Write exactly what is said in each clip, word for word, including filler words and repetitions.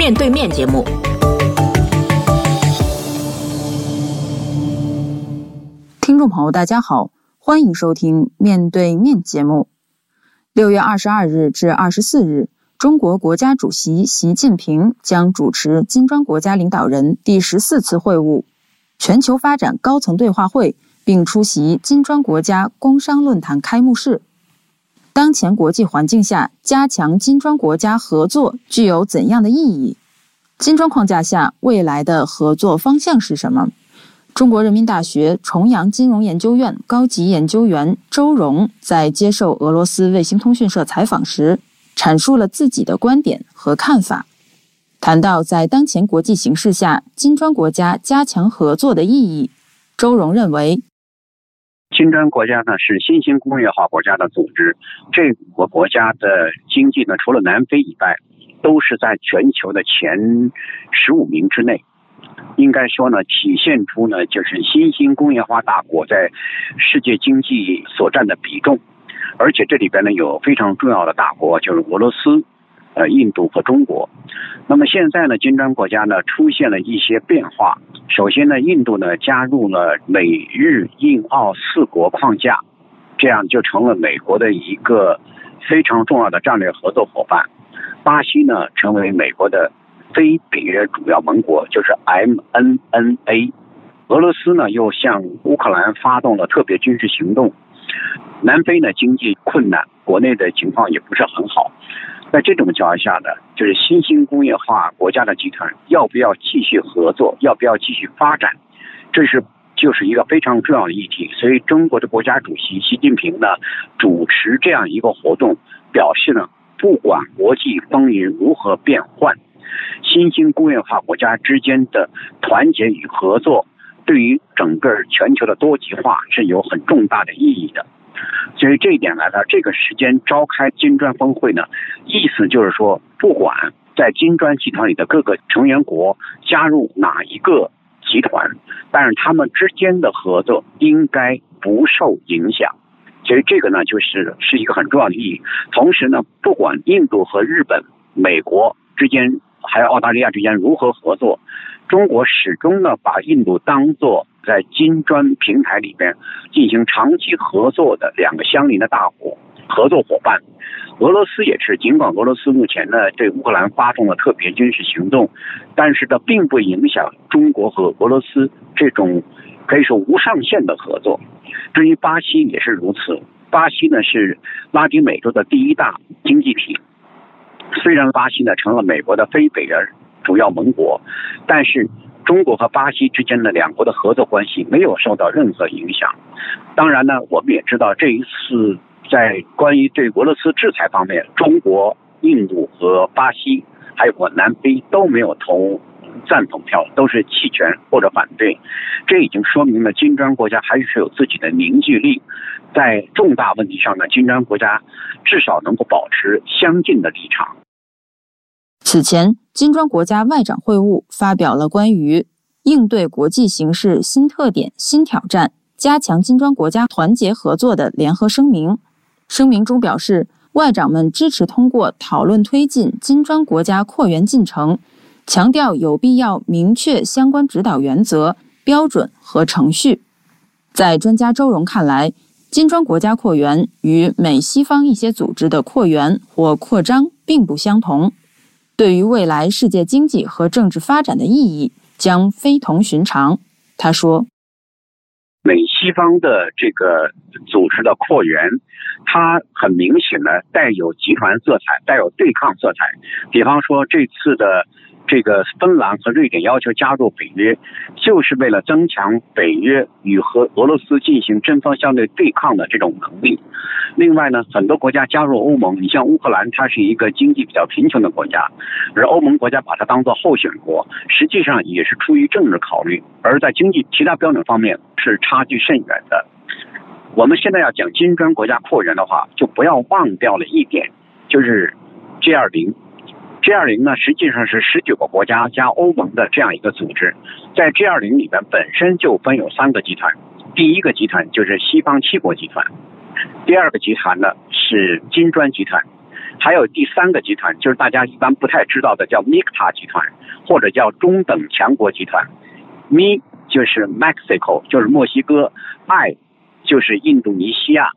面对面节目。 听众朋友大家好，欢迎收听面对面节目。六月二十二日至二十四日，中国国家主席习近平将主持金砖国家领导人第十四次会晤全球发展高层对话会，并出席金砖国家工商论坛开幕式。当前国际环境下，加强金砖国家合作具有怎样的意义？金砖框架下，未来的合作方向是什么？中国人民大学重阳金融研究院高级研究员周荣在接受俄罗斯卫星通讯社采访时，阐述了自己的观点和看法。谈到在当前国际形势下，金砖国家加强合作的意义，周荣认为， 金砖国家呢是新兴工业化国家的组织，这五个国家的经济呢，除了南非以外，都是在全球的前十五名之内。应该说呢，体现出呢就是新兴工业化大国在世界经济所占的比重，而且这里边呢有非常重要的大国，就是俄罗斯、呃印度和中国。那么现在呢，金砖国家呢出现了一些变化。首先呢，印度呢加入了美日印澳四国框架，这样就成了美国的一个非常重要的战略合作伙伴。巴西呢成为美国的非北约主要盟国，就是 M N N A。 俄罗斯呢又向乌克兰发动了特别军事行动。南非呢经济困难，国内的情况也不是很好。在这种情况下呢，就是新兴工业化国家的集团要不要继续合作，要不要继续发展，这是就是一个非常重要的议题。所以中国的国家主席习近平呢主持这样一个活动，表示呢，不管国际风云如何变幻，新兴工业化国家之间的团结与合作对于整个全球的多极化是有很重大的意义的。所以这一点来呢，这个时间召开金砖峰会呢，意思就是说，不管在金砖集团里的各个成员国加入哪一个集团，但是他们之间的合作应该不受影响。所以这个呢，就是是一个很重要的意义。同时呢，不管印度和日本、美国之间还有澳大利亚之间如何合作，中国始终呢把印度当作在金砖平台里边进行长期合作的两个相邻的大国合作伙伴。俄罗斯也是，尽管俄罗斯目前呢对乌克兰发动了特别军事行动，但是呢并不影响中国和俄罗斯这种可以说无上限的合作。至于巴西也是如此，巴西呢是拉丁美洲的第一大经济体。虽然巴西呢成了美国的非北约主要盟国，但是中国和巴西之间的两国的合作关系没有受到任何影响。当然呢，我们也知道这一次在关于对俄罗斯制裁方面，中国、印度和巴西还有我南非都没有投赞同票，都是弃权或者反对。这已经说明了金砖国家还是有自己的凝聚力，在重大问题上呢，金砖国家至少能够保持相近的立场。 此前，金砖国家外长会晤发表了关于应对国际形势新特点、新挑战，加强金砖国家团结合作的联合声明。声明中表示，外长们支持通过讨论推进金砖国家扩员进程，强调有必要明确相关指导原则、标准和程序。在专家周荣看来，金砖国家扩员与美西方一些组织的扩员或扩张并不相同，对于未来世界经济和政治发展的意义将非同寻常。他说， 美西方的这个组织的扩员，它很明显的带有集团色彩，带有对抗色彩。比方说这次的这个芬兰和瑞典要求加入北约，就是为了增强北约与和俄罗斯进行针锋相对对抗的这种能力。另外呢，很多国家加入欧盟，你像乌克兰，它是一个经济比较贫穷的国家，而欧盟国家把它当作候选国，实际上也是出于政治考虑，而在经济其他标准方面是差距甚远的。我们现在要讲金砖国家扩员的话，就不要忘掉了一点，就是 G 二十。G 二十 呢，实际上是十九个国家加欧盟的这样一个组织。在 G 二十 里面本身就分有三个集团，第一个集团就是西方七国集团，第二个集团呢是金砖集团， 还有第三个集团，就是大家一般不太知道的，叫 M I C T A 集团，或者叫中等强国集团。M 就是 Mexico， 就是墨西哥 ；I 就是印度尼西亚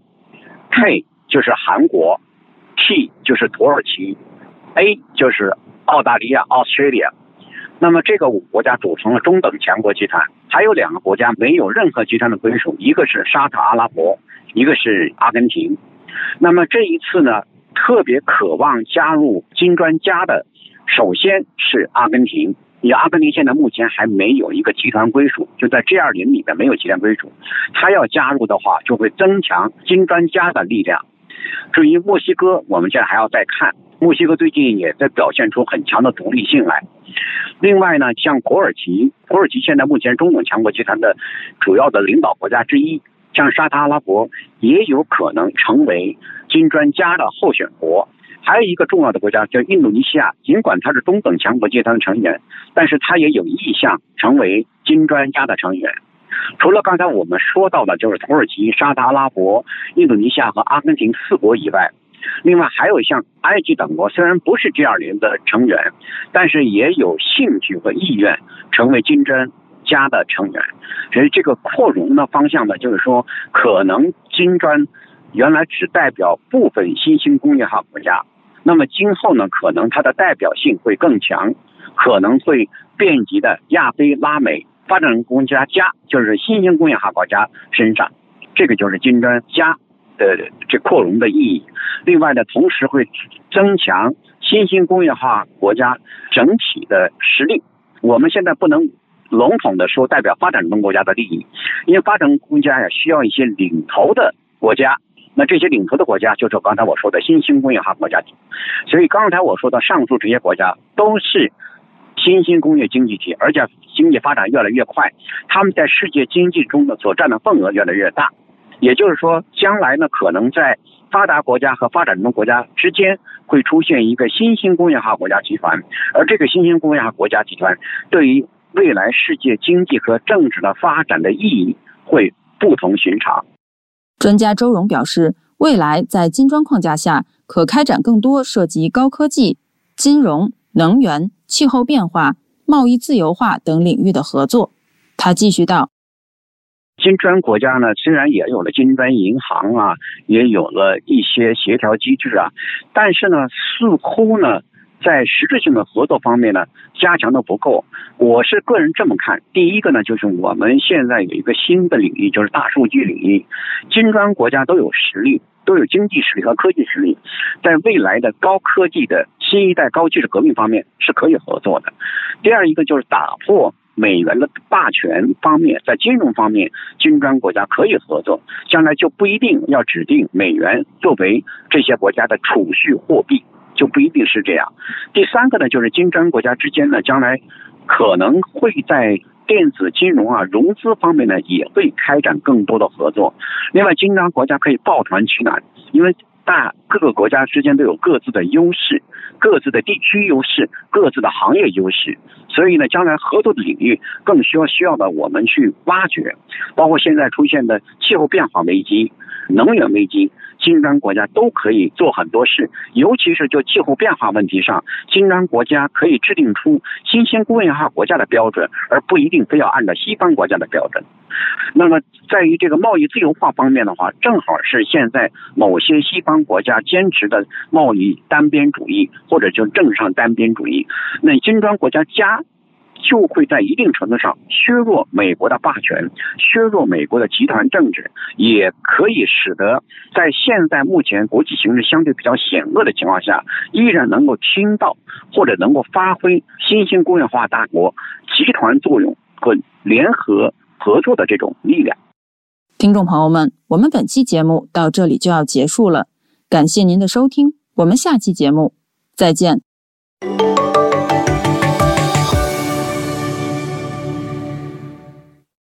；K 就是韩国 ；T 就是土耳其 ；A 就是澳大利亚 （Australia）。那么这个五个国家组成了中等强国集团，还有两个国家没有任何集团的归属，一个是沙特阿拉伯，一个是阿根廷。那么这一次呢，特别渴望加入金砖加的，首先是阿根廷，因为阿根廷现在目前还没有一个集团归属，就在 G 二十 里面没有集团归属，他要加入的话，就会增强金砖加的力量。至于墨西哥，我们现在还要再看，墨西哥最近也在表现出很强的独立性来。另外呢，像土耳其，土耳其现在目前中等强国集团的主要的领导国家之一，像沙特阿拉伯也有可能成为金砖加的候选国。还有一个重要的国家叫印度尼西亚，尽管它是中等强国集团的成员，但是它也有意向成为金砖加的成员。除了刚才我们说到的就是土耳其、沙特阿拉伯、印度尼西亚和阿根廷四国以外，另外还有像埃及等国，虽然不是 G 二十 的成员，但是也有兴趣和意愿成为金砖加的成员。所以这个扩容的方向呢，就是说可能金砖原来只代表部分新兴工业化国家，那么今后呢，可能它的代表性会更强，可能会遍及的亚非拉美发展中国家加，就是新兴工业化国家身上。这个就是金砖加的这扩容的意义。另外呢，同时会增强新兴工业化国家整体的实力。我们现在不能笼统的说代表发展中国家的利益，因为发展中国家呀需要一些领头的国家，那这些领头的国家就是刚才我说的新兴工业化国家。所以刚才我说的上述这些国家都是新兴工业经济体，而且经济发展越来越快，他们在世界经济中的所占的份额越来越大。也就是说，将来呢，可能在发达国家和发展中国家之间会出现一个新兴工业化国家集团，而这个新兴工业化国家集团对于未来世界经济和政治的发展的意义会不同寻常。 专家周荣表示，未来在金砖框架下，可开展更多涉及高科技、金融、能源、气候变化、贸易自由化等领域的合作。他继续道， 金砖国家呢，虽然也有了金砖银行啊，也有了一些协调机制啊，但是呢，似乎呢，在实质性的合作方面呢，加强的不够。我是个人这么看，第一个呢，就是我们现在有一个新的领域，就是大数据领域。金砖国家都有实力，都有经济实力和科技实力，在未来的高科技的新一代高技术革命方面是可以合作的。第二一个就是打破美元的霸权方面，在金融方面，金砖国家可以合作，将来就不一定要指定美元作为这些国家的储蓄货币，就不一定是这样。第三个呢，就是金砖国家之间呢，将来可能会在电子金融啊、融资方面呢，也会开展更多的合作。另外，金砖国家可以抱团取暖，因为大各个国家之间都有各自的优势，各自的地区优势，各自的行业优势，所以呢，将来合作的领域更需要需要的我们去挖掘，包括现在出现的气候变化危机、能源危机，金砖国家都可以做很多事，尤其是就气候变化问题上，金砖国家可以制定出新兴工业化国家的标准，而不一定非要按照西方国家的标准。那么在于这个贸易自由化方面的话，正好是现在某些西方国家坚持的贸易单边主义，或者就政上单边主义，那金砖国家加就会在一定程度上削弱美国的霸权，削弱美国的集团政治，也可以使得在现在目前国际形势相对比较险恶的情况下，依然能够听到或者能够发挥新兴工业化大国集团作用和联合合作的这种力量。 听众朋友们，我们本期节目到这里就要结束了，感谢您的收听，我们下期节目再见。